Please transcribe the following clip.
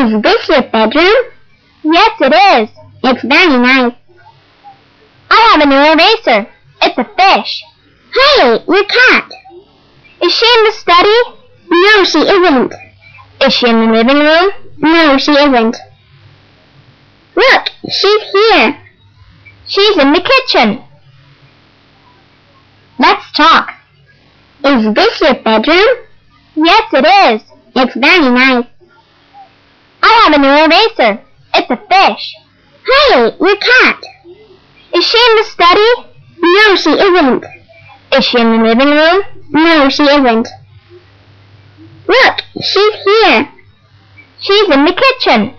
Is this your bedroom? Yes, it is. It's very nice. I have a new eraser. It's a fish. Hey, your cat. Is she in the study? No, she isn't. Is she in the living room? No, she isn't. Look, she's here. She's in the kitchen. Let's talk. Is this your bedroom? Yes, it is. It's very nice. I have a new eraser. It's a fish. Hey, your cat. Is she in the study? No, she isn't. Is she in the living room? No, she isn't. Look, she's here. She's in the kitchen.